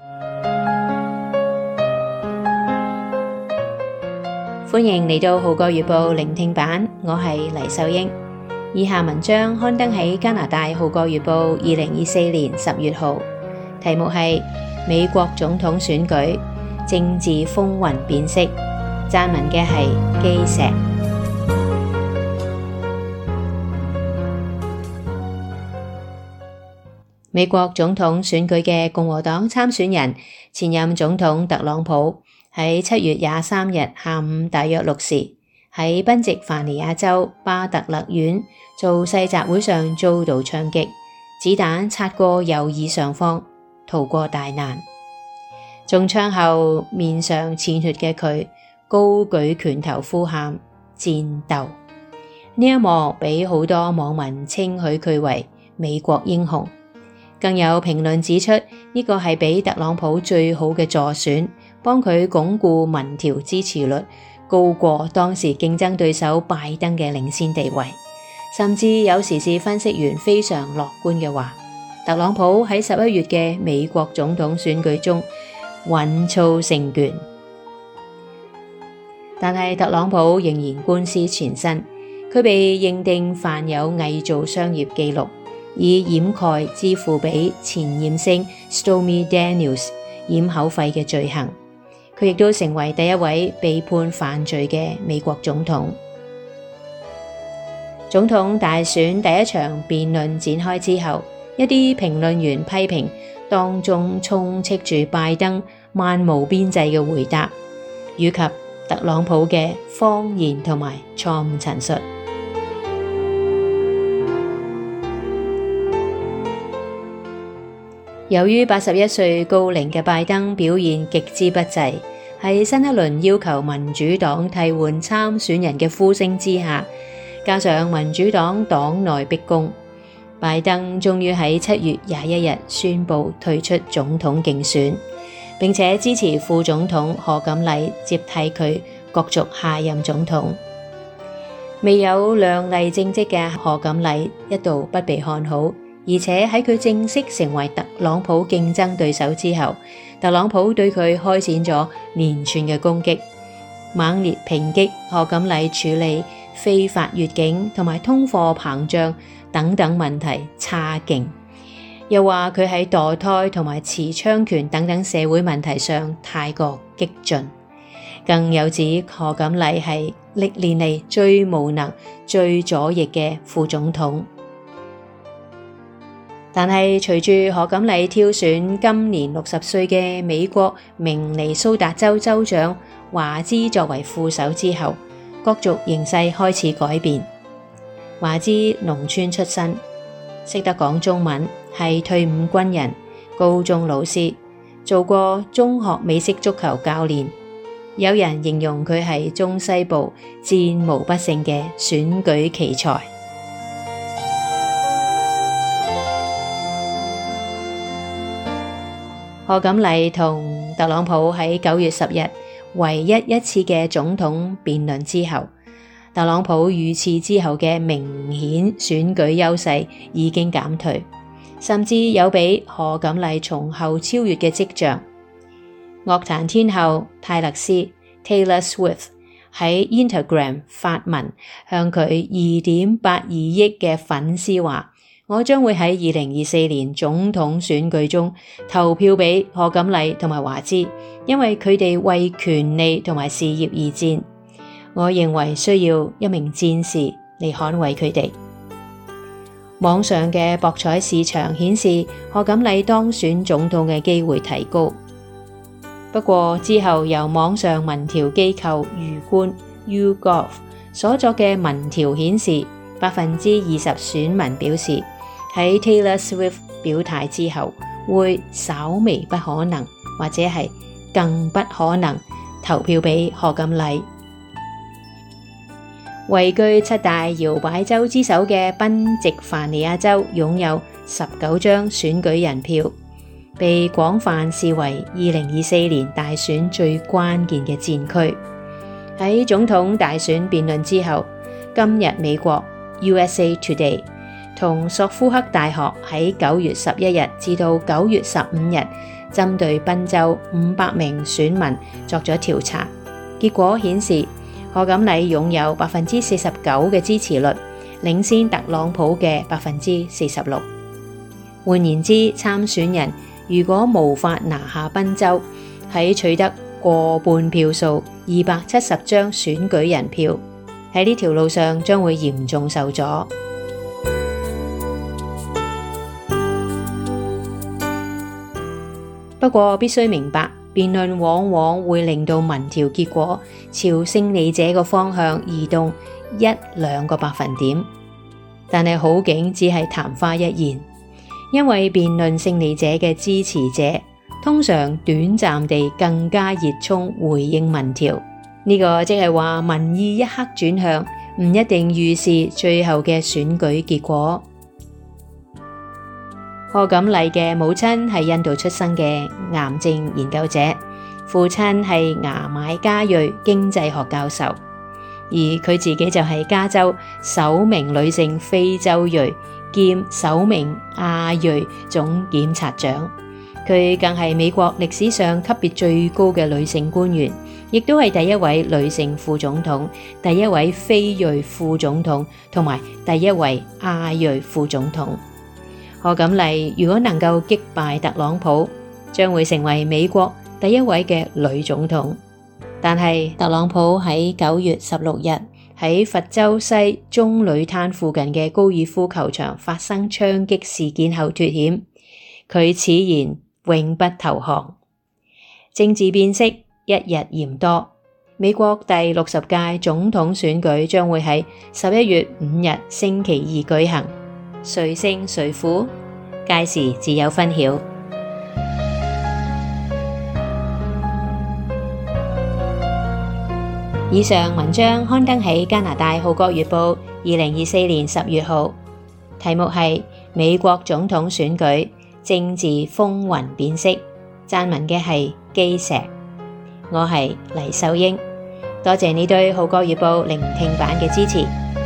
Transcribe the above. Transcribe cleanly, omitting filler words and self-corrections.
歡迎嚟到《號角月報》聆聽版，我係黎秀英。以下文章刊登喺加拿大《號角月報》2024年10月號，題目係美國總統選舉政治風雲變色，撰文嘅係基石。美國總統選舉嘅共和黨參選人前任總統特朗普喺7月23日下午大約6時喺賓夕凡尼亞州巴特勒縣造勢集會上遭到槍擊，子彈擦過右耳上方，逃過大難。中槍後面上濺血嘅佢高舉拳頭呼喊戰鬥，呢一幕俾好多網民稱許佢為美國英雄。更有評論指出，呢個係俾特朗普最好嘅助選，幫佢鞏固民調支持率高過當時競爭對手拜登嘅領先地位。甚至有時事分析員非常樂觀嘅話，特朗普喺11月嘅美國總統選舉中穩操勝券。但係特朗普仍然官司纏身，佢被認定犯有偽造商業記錄，以掩蓋支付俾前艷星 Stormy Daniels 掩口費嘅罪行。佢亦都成為第一位被判犯罪嘅美國總統。總統大選第一場辯論展開之後，一啲評論員批評當中充斥住拜登漫無邊際嘅回答，以及特朗普嘅謊言同埋錯誤陳述。由於81歲高齡嘅拜登表現極之不濟，喺新一輪要求民主黨替換參選人嘅呼聲之下，加上民主黨黨內逼宮，拜登終於喺7月21日宣布退出總統競選，並且支持副總統賀錦麗接替佢角逐下任總統。未有亮麗政績嘅賀錦麗一度不被看好，而且喺佢正式成為特朗普競爭對手之後，特朗普對佢開展咗連串嘅攻擊，猛烈抨擊賀錦麗處理非法越境同埋通貨膨脹等等問題差勁，又話佢喺墮胎同埋持槍權等等社會問題上太過激進，更有指賀錦麗係歷年嚟最無能、最左翼嘅副總統。但係隨住賀錦麗挑選今年60歲嘅美國明尼蘇達州州長華茲作為副手之後，角逐形勢開始改變。華茲農村出身，識得講中文，係退伍軍人、高中老師，做過中學美式足球教練。有人形容佢係中西部戰無不勝嘅選舉奇才。賀錦麗同特朗普喺9月10日唯一次嘅總統辯論之後，特朗普遇刺之後嘅明顯選舉優勢已經減退，甚至有俾賀錦麗從後超越嘅跡象。樂壇天后泰勒斯 Taylor Swift 喺 Instagram 發文向佢2.82億嘅粉絲話，我將會喺2024年總統選舉中投票俾賀錦麗同埋華茲，因為佢哋為權利同埋事業而戰。我認為需要一名戰士嚟捍衛佢哋。網上嘅博彩市場顯示賀錦麗當選總統嘅機會提高。不過之後由網上民調機構魚觀 YouGov 所作嘅民調顯示，20% 選民表示喺 Taylor Swift 表態之後會稍微不可能或者係更不可能投票俾賀錦麗。位居7大搖擺州之首嘅賓夕凡尼亞州擁有19張選舉人票，被廣泛視為2024年大選最關鍵嘅戰區。喺總統大選辯論之後，今日美國 USA Today 同索夫克大學喺9月11日至到9月15日針對賓州500名選民作咗調查，結果顯示賀錦麗擁有49%嘅支持率，領先特朗普嘅46%。換言之，參選人如果無法拿下賓州，喺取得過半票數270張選舉人票，喺呢條路上將會嚴重受阻。不過必須明白，辯論往往會令到民調結果朝勝利者個方向移動1-2個百分點，但係好景只係曇花一現，因為辯論勝利者嘅支持者通常短暫地更加熱衷回應民調，呢個即係話民意一刻轉向，唔一定預示最後嘅選舉結果。賀錦麗嘅母親係印度出生嘅癌症研究者，父親係牙買加裔經濟學教授，而佢自己就係加州首名女性非洲裔兼首名亞裔總檢察長，佢更係美國歷史上級別最高嘅女性官員，亦都係第一位女性副總統、第一位非裔副總統同埋第一位亞裔副總統。賀錦麗如果能夠擊敗特朗普，將會成為美國第一位嘅女總統。但係特朗普喺9月16日喺佛州西棕櫚灘附近嘅高爾夫球場發生槍擊事件後脫險，佢此言永不投降。政治變色一日嫌多，美國第60屆總統選舉將會喺11月5日星期二舉行。誰勝誰負？屆時自有分曉。以上文章刊登喺加拿大《號角月報》2024年10月號，題目係美國總統選舉政治風雲變色，撰文嘅係基石。我係黎秀英，多謝你對《號角月報》聆聽版嘅支持。